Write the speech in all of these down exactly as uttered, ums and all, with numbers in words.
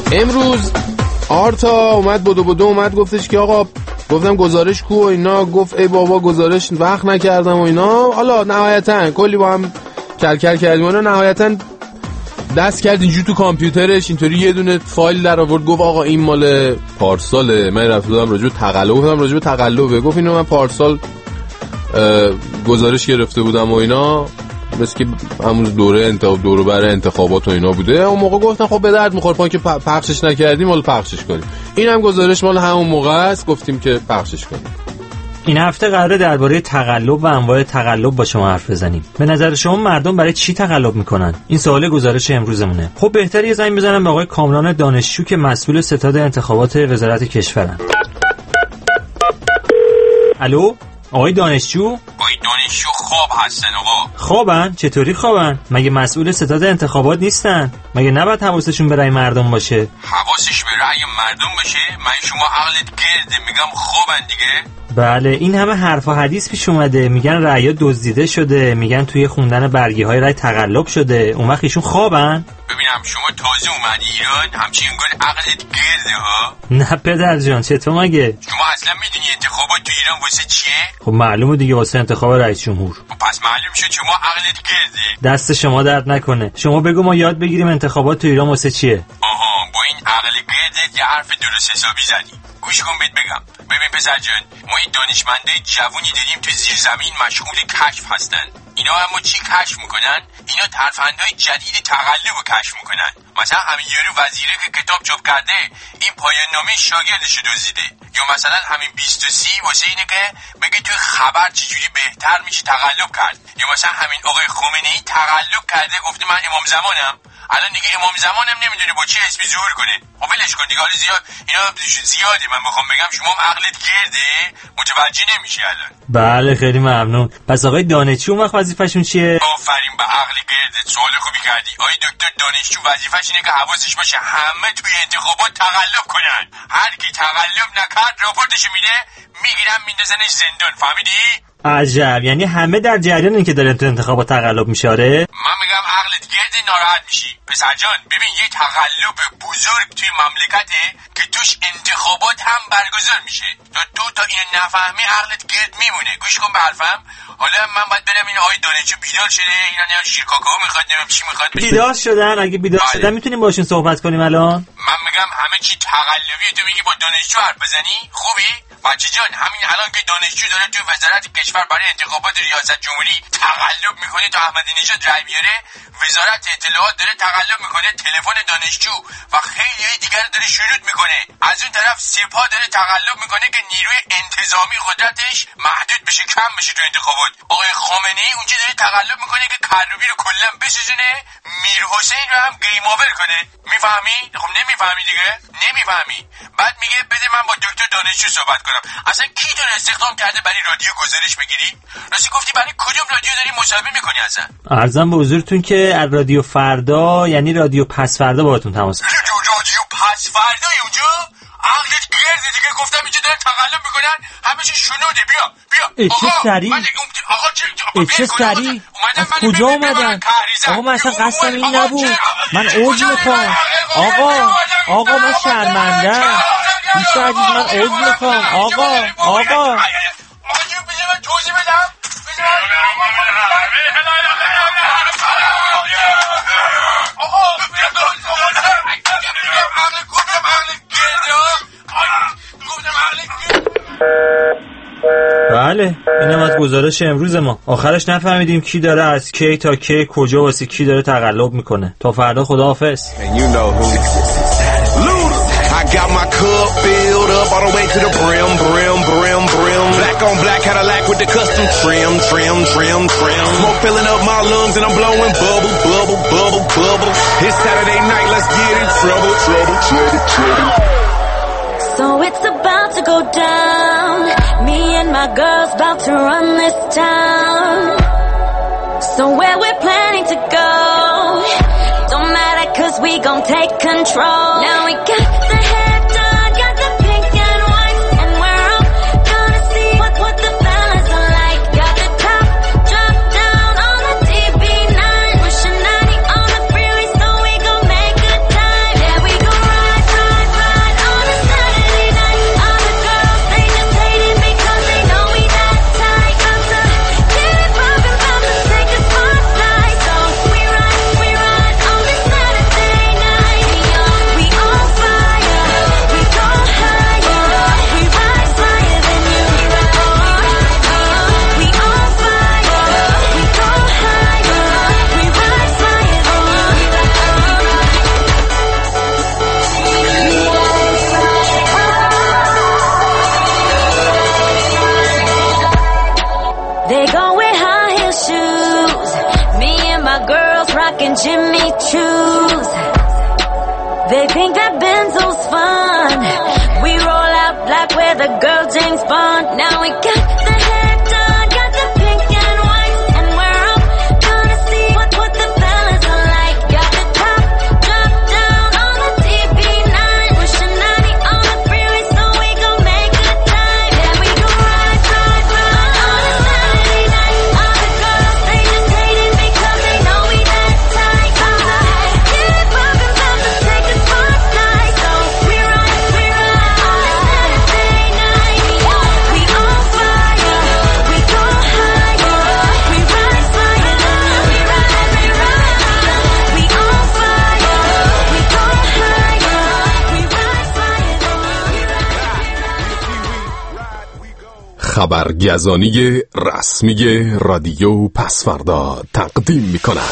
امروز آرتا اومد بدو بدو اومد گفتش که آقا، گفتم گزارش کو و اینا، گفت ای بابا گزارش وقت نکردم و اینا. حالا نهایتا کلی با هم کلکل کردیم و نهایتا دست کرد اینجوری تو کامپیوترش اینطوری یه دونه فایل در آورد، گفت آقا این مال پارساله. من رفته بودم راجع به تقلب، گفتم راجع به تقلبه، گفت اینو من پارسال گزارش گرفته بودم و اینا، مثل که همون دوره انتخاب دوره برای انتخابات و اینا بوده. اون موقع گفتن خب به درد میخوره، پا که پخشش نکردیم مال پخشش کنیم. این هم گزارش مال همون موقع است، گفتیم که پخشش کنیم. این هفته قراره درباره تقلب و انواع تقلب با شما حرف بزنیم. به نظر شما مردم برای چی تقلب میکنن؟ این سوال گزارش امروزمونه. خب بهتره یه زنگ بزنم به آقای کامران دانشجو که مسئول ستاد انتخابات وزارت کشورن. الو آقای دانشجو؟ آقای دانشجو خواب هستن آقا. خوابن؟ چطوری خوابن؟ مگه مسئول ستاد انتخابات نیستن؟ مگه نباید حواسشون به رأی مردم باشه؟ حواسش به رأی مردم باشه؟ من شما عقلت گرده، میگم خوابن دیگه. بله این همه حرف و حدیث پیش اومده، میگن رأی‌ها دزدیده شده، میگن توی خوندن برگه‌های رأی تقلب شده، اون وقت ایشون خوابن؟ ببینم شما تازه اومدی ایران، همچین انگار عقلت گرده ها. نه پدر جان چطور مگه؟ شما اصلا میدونی انتخابات تو ایران واسه چیه؟ خب معلومه دیگه، واسه انتخاب رئیس جمهور. خب پس معلوم شد شما عقلت گرده. دست شما درد نکنه. شما بگو ما یاد بگیریم انتخابات تو ایران واسه چیه. آها با این عقل گردت یه حرف درست حسابی زدی. گوش کن بهت بگم. ببین پسر جان، ما این دانشمندای جوونی داریم تو زیر زمین مشغول کشف هستن. اینا اما چی کشف میکنن؟ اینا ترفندهای جدید تقلب رو کشف میکنن. مثلا همین یارو وزیره که کتاب چاپ کرده این پایان نامه شاگردش رو دزدیده، یا مثلا همین بیست و سی واسه اینه که بگه توی خبر چجوری بهتر میشه تقلب کرد، یا مثلا همین آقای خمینی تقلب کرده گفته من امام زمانم، الان دیگه امام زمانم نمیدونه با چه اسمی ظهور کنه. خب ولش کن دیگه، حالا زیاد اینا زیاده، من میخوام بگم شما عقلت گرده متوجه نمیشی الان. بله خیلی ممنون. پس آقای دانشجو اون وقت وظیفه‌شون چیه؟ آفرین به عقل گردت، سوال خوبی کردی. آقای دکتر دانشجو وظیفه‌ش اینه که حواسش باشه همه توی انتخابات تقلب کنن. هر کی تقلب نکرد راپورتش میده، میگیرن میندازنش زندان. فهمیدی؟ عجب، یعنی همه در جریانن که دارن تو انتخابات تقلب میشه. آره من میگم عقلت گرد ناراحت میشی پسر جان. ببین یه تقلب بزرگ توی مملکته که توش انتخابات هم برگزار میشه. تا تو تا اینو نفهمی عقلت گرد میمونه. گوش کن به حرفم. حالا من باید برم این آقای دانشجو بیدار شده، اینا نه شیرکاکائو میخواد، نمیدونم چی میخواد. بیدار شدن؟ اگه بیدار بله. شدن میتونیم باشون صحبت کنیم الان. من میگم همه چی تقلبی، تو میگی با دانشجو حرف بزنی؟ خوبی؟ بچه جان همین الان که دانشجو داره توی وزارت کشور برای انتخابات ریاست جمهوری تقلب میکنه تا احمدی نژاد رای بیاره، وزارت اطلاعات داره تقلب میکنه تلفن دانشجو و خیلی دیگر داره شروط میکنه. از اون طرف سپاه داره تقلب میکنه که نیروی انتظامی قدرتش محدود بشه، کم بشه تو انتخابات. آقای خامنه ای اونجا داره تقلب میکنه که کروبی رو کلا بسوزونه، میر حسین رو هم گیم اوور کنه. میفهمی؟ خب نمیفهمی دیگه، نمیفهمی. بعد میگه بده من با دکتر دانشجو صحبت کنم. اصلا کی داره استخدام کرده برای رادیو گزارش بگیری؟ راستی گفتی برای کدوم رادیو داری مصاحبه میکنی اصلا؟ عرضم به حضورتون که از رادیو فردا، یعنی رادیو پس فردا باهاتون تماس میگیرم. رادیو پس فردا اونجا؟ عقلت گرده دیگه، گفتم اینجا داره تقلب میکنن، همه چی شنوده. بیا بیا چه سری؟ آقا چه چه سری؟ از کجا اومدن؟ آقا من اصلا قصدم این نبود. من اوج میخوام. آقا آقا من شرمنده. بیست عزیز من اوج میخوام. آقا آقا توضیح بدم. بله اینم از گزارش امروز ما. آخرش نفهمیدیم کی داره از کی تا کی کجا واسه کی داره تقلب میکنه. تا فردا خداحافظ. Got my cup filled up all the way to the brim, brim, brim, brim. Black on black Cadillac with the custom trim, trim, trim, trim. Smoke filling up my lungs and I'm blowing bubble, bubble, bubble, bubble. It's Saturday night, let's get in trouble, trouble, trouble, trouble. So it's about to go down. Me and my girls about to run this town. So where we're planning to go don't matter cause we gon' take control. Now we got the head done, got the pink and white, and we're all gonna see what, what the fellas are like. Got the top drop down on the D B nine, pushing ninety on the freeway so we gon' make good time. Yeah, we gon' ride rockin' Jimmy Choos. They think that Benzo's fun. We roll out black with a girl James Bond. Now we got the hair done, got the pink and white, and we're up gonna see what, what the fellas are like. Got the top drop down on the D B nine, pushing ninety on the freeway, so we gon' make good time. Yeah, we gon' ride, ride, ride on a Saturday night. All the girls, they just hating because they know we that tight. Alright, get it poppin', poppin', take it fast night. So we ride, we ride on a Saturday night. We on fire, we go higher. We rise fire, we ride, we ride. We on fire, we go higher. We rise fire, we ride. خبرگزانی رسمی رادیو پسفردا تقدیم می کند.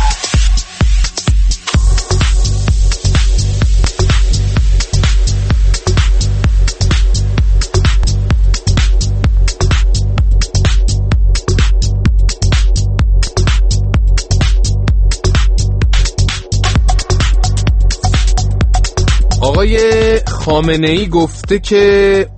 آقای خامنه‌ای گفته که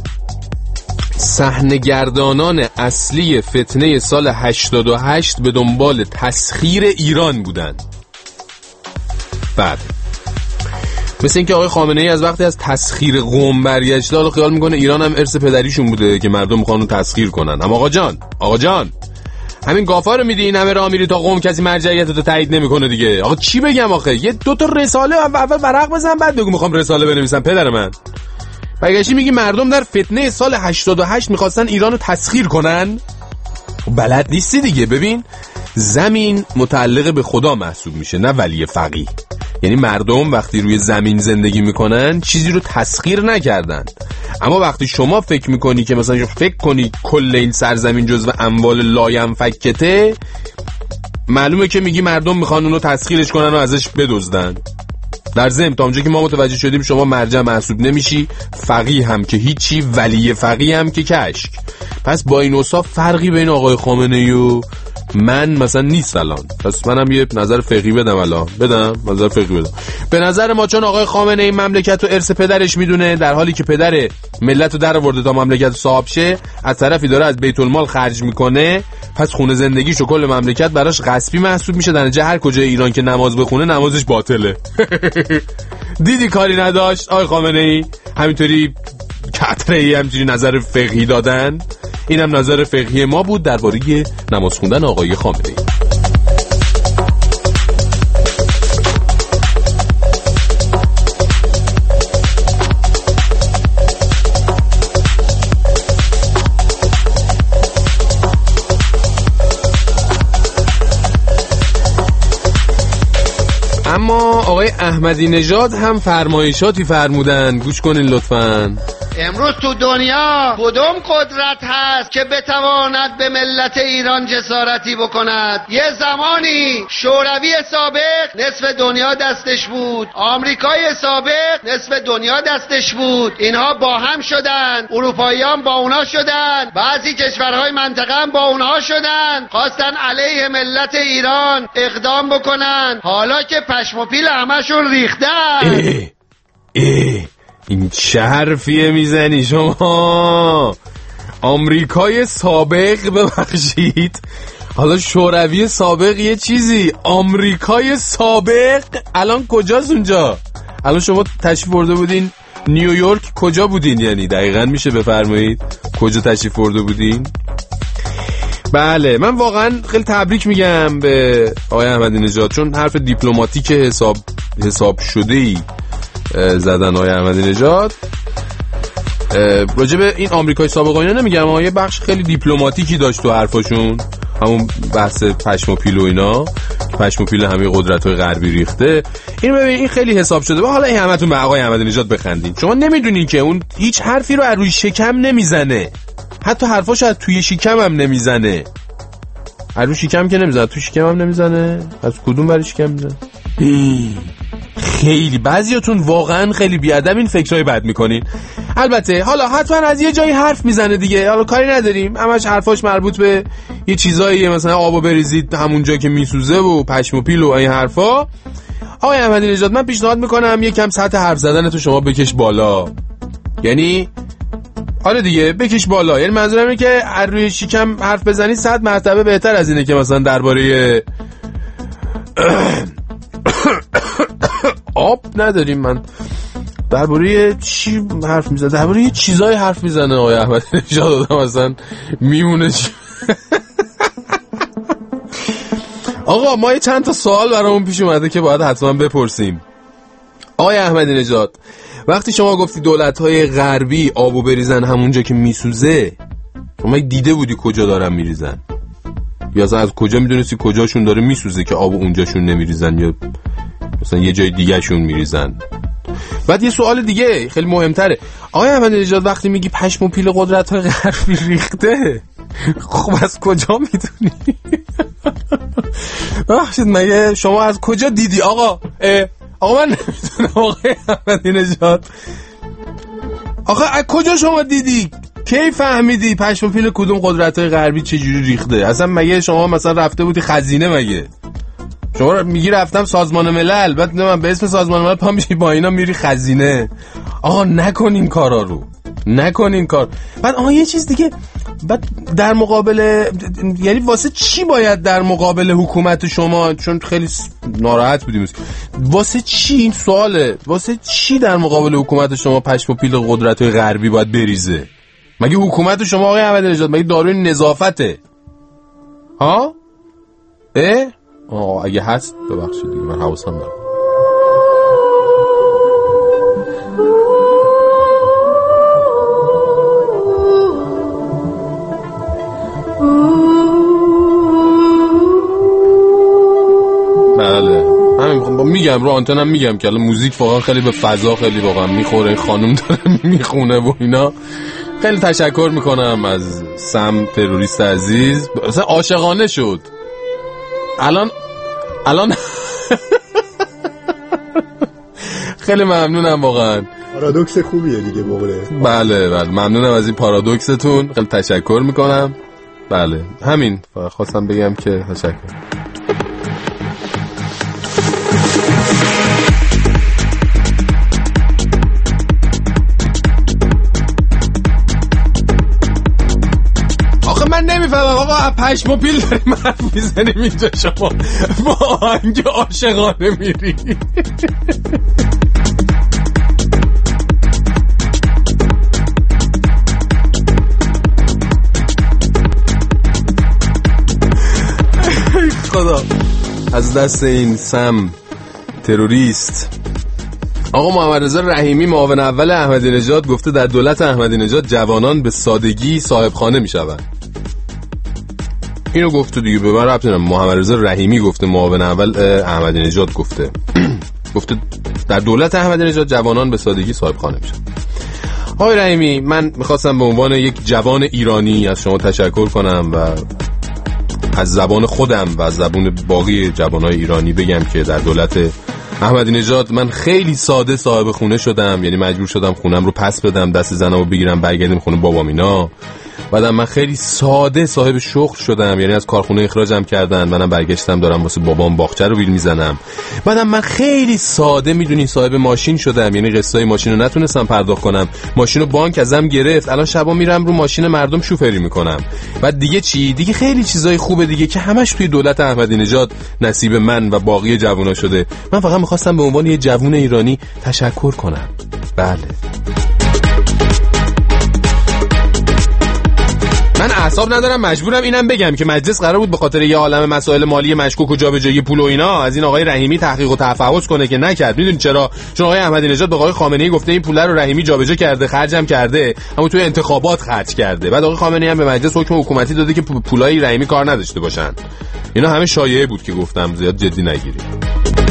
صحنه‌گردانان اصلی فتنه سال هشتاد و هشت به دنبال تسخیر ایران بودند. بعد مثل اینکه آقای خامنه‌ای از وقتی از تسخیر قم برگشته، حالا خیال میکنه ایران هم ارث پدریشون بوده که مردم میخوان تسخیر کنن. اما آقا جان، آقا جان، همین گافا رو میدی این همه راه میری تا قم کسی مرجعیت رو تایید نمیکنه دیگه. آقا چی بگم آخه؟ یه دو تا رساله اول ورق بزن بعد بگو میخوام رساله بنویسم. پدر من برگشتی میگی مردم در فتنه سال هشتاد و هشت میخواستن ایران رو تسخیر کنن. بلد نیستی دیگه. ببین، زمین متعلق به خدا محسوب میشه نه ولی فقیه. یعنی مردم وقتی روی زمین زندگی میکنن چیزی رو تسخیر نکردن. اما وقتی شما فکر میکنی که مثلا فکر کنی کل این سرزمین جزو اموال لاینفکته، معلومه که میگی مردم میخوان اونو تسخیرش کنن و ازش بدزدن. در ضمن تا اونجا که ما متوجه شدیم شما مرجع محسوب نمیشی، فقیه هم که هیچی، ولی فقیه هم که کشک. پس با این اوصاف فرقی بین آقای خامنه‌ای و من مثلا نیست الان. پس منم یه نظر فقهی بدم الان. بدم نظر فقهی بدم. به نظر ما چون آقای خامنه‌ای مملکت رو ارث پدرش میدونه، در حالی که پدر ملت رو در آورده تا مملکت صاحب شه، از طرفی داره از بیت المال خرج میکنه، پس خونه زندگیش و کل مملکت براش غصبی محسوب میشه. در نتیجه هر کجای ایران که نماز بخونه نمازش باطله. دیدی کاری نداشت آقای خامنه‌ای؟ همینطوری کتره‌ای همچینی نظر فقهی دادن. اینم نظر فقهی ما بود درباره نماز خوندن آقای خامنه‌ای. اما آقای احمدی نژاد هم فرمایشاتی فرمودن، گوش کنین لطفاً. امروز تو دنیا کدوم قدرت هست که بتواند به ملت ایران جسارتی بکند؟ یه زمانی شوروی سابق نصف دنیا دستش بود، آمریکای سابق نصف دنیا دستش بود، اینها با هم شدن، اروپاییان با اونا شدن، بعضی کشورهای منطقه هم با اونها شدن، خواستن علیه ملت ایران اقدام بکنن، حالا که پشم و پیل همشون ریختن. اه اه این چه حرفیه میزنی شما؟ آمریکای سابق، ببخشید، حالا شوروی سابق یه چیزی، آمریکای سابق الان کجاست اونجا؟ الان شما تشریف برده بودین نیویورک، کجا بودین؟ یعنی دقیقاً میشه بفرمایید کجا تشریف برده بودین؟ بله، من واقعا خیلی تبریک میگم به آقای احمدی نژاد، چون حرف دیپلماتیک حساب حساب شده‌ای زدن آقای احمدی نژاد. راجع به این آمریکای سابق اینا نمیگم، اما یه بخش خیلی دیپلماتیکی داشت تو حرفاشون، همون بحث پشم و پیل و اینا، پشم و پیل همه قدرت‌های غربی ریخته. این ببین این خیلی حساب شده. حالا این همتون به آقای احمدی نژاد بخندین. شما نمیدونین که اون هیچ حرفی رو از روی شکم نمیزنه، حتی حرفاشو از توی شکم هم نمیزنه. از روی شکم که نمیزنه، توی شکم هم نمیزنه. از کدوم برای شکم میزنه؟ خیلی بعضیاتون واقعا خیلی بیادب این فکرای بد میکنین. البته حالا حتما از یه جایی حرف میزنه دیگه، حالا کاری نداریم، همش حرفاش مربوط به یه چیزایی مثلا آبو بریزید همونجا که میسوزه و پشم و پیل و این حرفا. آقای احمدی نژاد من پیشنهاد میکنم یکم سطح حرف زدن تو شما بکش بالا. یعنی آره دیگه بکش بالا. یعنی منظورم اینه که از روی شیکم حرف بزنی صد مرتبه بهتر از اینه که مثلا درباره آب نداریم. من درباره چی حرف میزنه؟ درباره یه چیزای حرف میزنه آقای احمدی نژاد آدم مثلا میمونه. آقا ما یه چند تا سوال برامون پیش اومده که باید حتما بپرسیم. آقای احمدی نژاد وقتی شما گفتی دولت‌های غربی آبو بریزن همونجا که میسوزه، شما دیده بودی کجا دارن میریزن؟ یا اصلا از کجا میدونستی کجاشون داره میسوزه که آبو اونجاشون نمیریزن یا مثلا یه جای دیگه شون میریزن؟ بعد یه سوال دیگه خیلی مهمتره. آقای احمدی نژاد وقتی میگی پشم و پیل قدرت‌های غربی ریخته، خب از کجا میدونی؟ بخشید مگه شما از کجا دیدی آقا؟ آقا من نمیدونم آقای احمدی نژاد. آقا از کجا شما دیدی؟ کی فهمیدی پشم و پیل کدوم قدرت‌های غربی چجوری ریخته؟ اصلا مگه شما مثلا رفته بودی خزینه؟ مگه شما میگی رفتم سازمان ملل، بعد من به اسم سازمان ملل پا میشی با اینا میری خزینه؟ آقا نکن این کارا رو، نکن این کار. بعد آها یه چیز دیگه، بعد در مقابل، یعنی واسه چی باید در مقابل حکومت شما، چون خیلی ناراحت بودیم، واسه چی این سواله، واسه چی در مقابل حکومت شما پشم و پیل قدرت‌های غربی باید بریزه؟ مگه حکومت شما آقای احمدی نژاد مگه داروی نظافته؟ ها؟ اه؟ آه اگه هست ببخشید دیگه من حواسم نبود. بله همین میگم رو آنتنم میگم که الان موزیک واقعا خیلی به فضا خیلی واقعا میخوره. خانم داره میخونه و اینا. خیلی تشکر میکنم از سم تروریست عزیز. مثلا عاشقانه شد الان الان خیلی ممنونم واقعا. پارادوکس خوبیه دیگه بقوله. بله بله ممنونم از این پارادوکستون، خیلی تشکر میکنم. بله همین خواستم بگم که تشکر. من نمیفهمم آقا پشم و پیل داریم حرف میزنیم اینجا، شما با آهنگ عاشقانه میری. خدا از دست این سم تروریست. آقا محمد رضا رحیمی معاون اول احمدی نژاد گفته در دولت احمدی نژاد جوانان به سادگی صاحب خانه میشوند. اینو گفته دیگه، به من ربطی نداره. محمد رضا رحیمی گفته، معاون اول احمدی نژاد گفته. گفته در دولت احمدی نژاد جوانان به سادگی صاحب خانه میشن. آقای رحیمی من میخواستم به عنوان یک جوان ایرانی از شما تشکر کنم و از زبان خودم و از زبان باقی جوانای ایرانی بگم که در دولت احمدی نژاد من خیلی ساده صاحب خونه شدم. یعنی مجبور شدم خونم رو پس بدم، دست زنمو بگیرم برگردیم خونه بابام اینا. بعدم من خیلی ساده صاحب شغل شدم، یعنی از کارخونه اخراجم کردن، منم برگشتم دارم واسه بابام باغچه رو بیل میزنم. بعدم من خیلی ساده میدونین صاحب ماشین شدم، یعنی قسطای ماشین رو نتونستم پرداخت کنم، ماشین رو بانک ازم گرفت، الان شبا میرم رو ماشین مردم شوفری میکنم. بعد دیگه چی؟ دیگه خیلی چیزای خوبه دیگه که همش توی دولت احمدی نژاد نصیب من و باقی جوونا شده. من فقط میخواستم به عنوان یه جوون ایرانی تشکر کنم. بله من اعصاب ندارم، مجبورم اینم بگم که مجلس قرار بود به خاطر یه عالمه مسائل مالی مشکوک و جابجایی پول و اینا از این آقای رحیمی تحقیق و تفحص کنه که نکرد. میدونید چرا؟ چون آقای احمدی نژاد به آقای خامنه‌ای گفته این پول رو رحیمی جابجا کرده، خرجم کرده، اما توی انتخابات خرج کرده. بعد آقای خامنه‌ای هم به مجلس حکم حکومتی داده که پولای رحیمی کار نداشته باشن. اینا همه شایعه بود که گفتم، زیاد جدی نگیرید.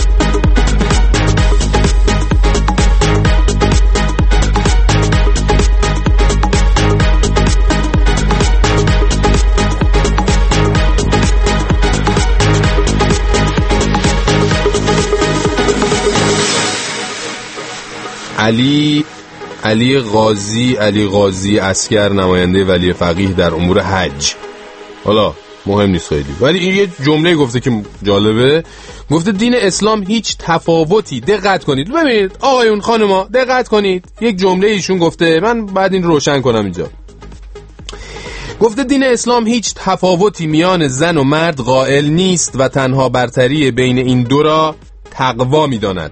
علی علی قاضی علی قاضی اسکر نماینده ولی فقیه در امور حج. حالا مهم نیست خیلی، ولی این یه جمله گفته که جالبه. گفته دین اسلام هیچ تفاوتی، دقت کنید ببینید آقایون خانوما دقت کنید، یک جمله ایشون گفته، من بعد این روشن کنم اینجا. گفته دین اسلام هیچ تفاوتی میان زن و مرد قائل نیست و تنها برتری بین این دو را تقوا می‌داند.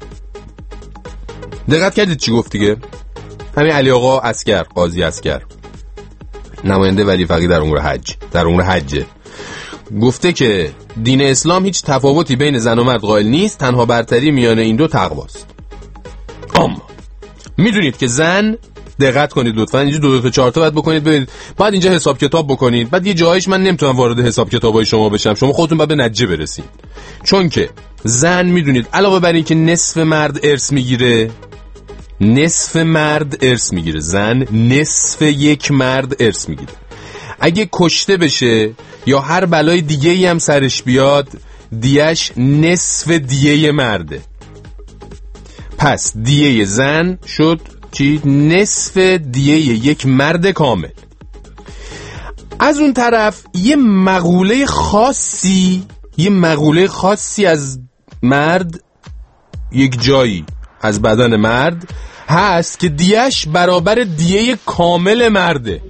دقت کردید چی گفت دیگه؟ همین علی آقا عسکر، قاضی عسکر، نماینده ولی فقیه در امور حج، در امور حج، گفته که دین اسلام هیچ تفاوتی بین زن و مرد قائل نیست، تنها برتری میان این دو تقواست. اما میدونید که زن، دقت کنید لطفاً، اینجا دو تا چهار تا بعد بکنید ببینید، بعد اینجا حساب کتاب بکنید، بعد یه جایش من نمیتونم وارد حساب کتابای شما بشم، شما خودتون بعد به نتیجه برسید. چون که زن میدونید علاوه بر این که نصف مرد ارث میگیره، نصف مرد ارث میگیره، زن نصف یک مرد ارث میگیره. اگه کشته بشه یا هر بلای دیگه ای هم سرش بیاد، دیهش نصف دیه مرده. پس دیه زن شد چی؟ نصف دیه یک مرد کامل. از اون طرف یه مقوله خاصی، یه مقوله خاصی از مرد، یک جایی از بدن مرد هست که دیهش برابر دیه کامل مرده.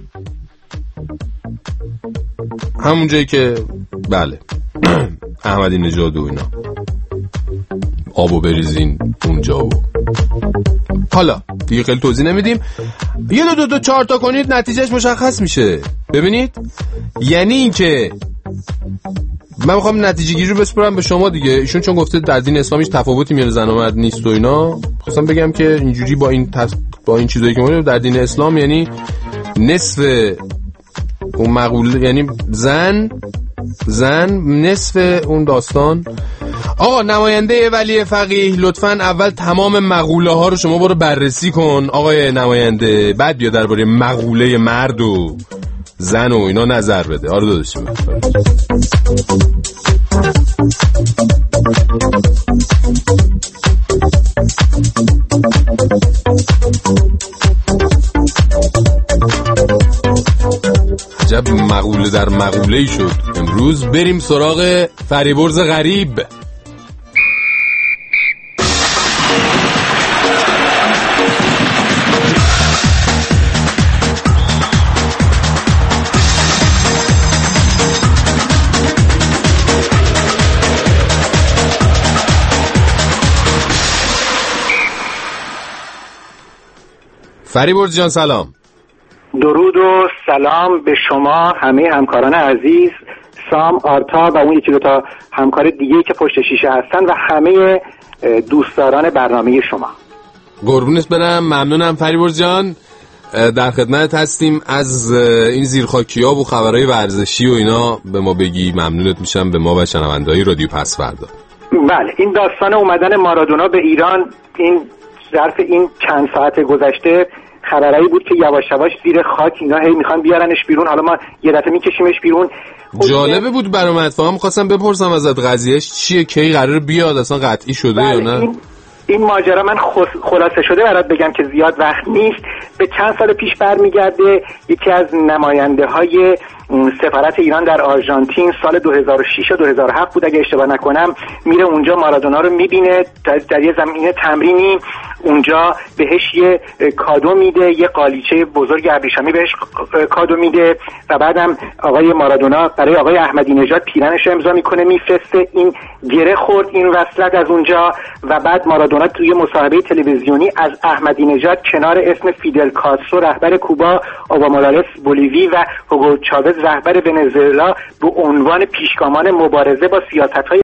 همون جایی که بله احمدی نژاد و اینا آبو بریزین اونجا و حالا دیگه خیلی توضیح نمیدیم، یه دو دو دو چهار تا کنید نتیجهش مشخص میشه. ببینید یعنی این که من میخوام نتیجه گیری رو بسپرم به شما دیگه. ایشون چون گفته در دین اسلام هیچ تفاوتی میان زن و مرد نیست و اینا، خواستم بگم که اینجوری با این تف... با این چیزایی که ما در دین اسلام یعنی نصف اون مقوله، یعنی زن زن نصف اون داستان. آقا نماینده ولی فقیه لطفاً اول تمام مقوله ها رو شما برو بررسی کن آقای نماینده، بعد بیا درباره مقوله مرد و زن و اینا نظر بده. آره داداشم. عجب مقوله در مقوله‌ای شد امروز. بریم سراغ فریبرز غریب. فریبرز جان سلام. درود و سلام به شما همه همکاران عزیز، سام، آرتا و اون یکی دو تا همکار دیگه که پشت شیشه هستن و همه دوستداران برنامه شما. قربونت برم، ممنونم فریبرز جان. در خدمت هستیم. از این زیرخاکی‌ها و خبرهای ورزشی و اینا به ما بگی ممنونت میشم، به ما و شنونده‌های رادیو پس فردا. بله، این داستان اومدن مارادونا به ایران این ظرف این چند ساعت گذشته خبرایی بود که یواش یواش زیر خاک اینا هی میخوان بیارنش بیرون، حالا ما یه دفعه میکشیمش بیرون. جالبه بود برام، اتفاقا می‌خواستم بپرسم ازت قضیهش چیه، کی قراره بیاد، اصلا قطعی شده یا نه؟ این, این ماجرا من خلاصه شده برات بگم که زیاد وقت نیست. به چند سال پیش برمیگرده. یکی از نماینده های سفارت ایران در آرژانتین سال دو هزار و شش و دو هزار و هفت بود اگه اشتباه نکنم، میره اونجا مارادونا رو میبینه در یه زمین تمرینی، اونجا بهش یه کادو میده، یه قالیچه بزرگ ابریشمی بهش کادو میده و بعدم آقای مارادونا برای آقای احمدی نژاد پیرنش رو امضا میکنه میفرسته. این گره خورد این وصلت از اونجا و بعد مارادونا توی مصاحبه تلویزیونی از احمدی نژاد کنار اسم فیدل کاسترو رهبر کوبا، اووا مورالس بولیوی و هوگو چاوز رهبر ونزوئلا به عنوان پیشگامان مبارزه با سیاست‌های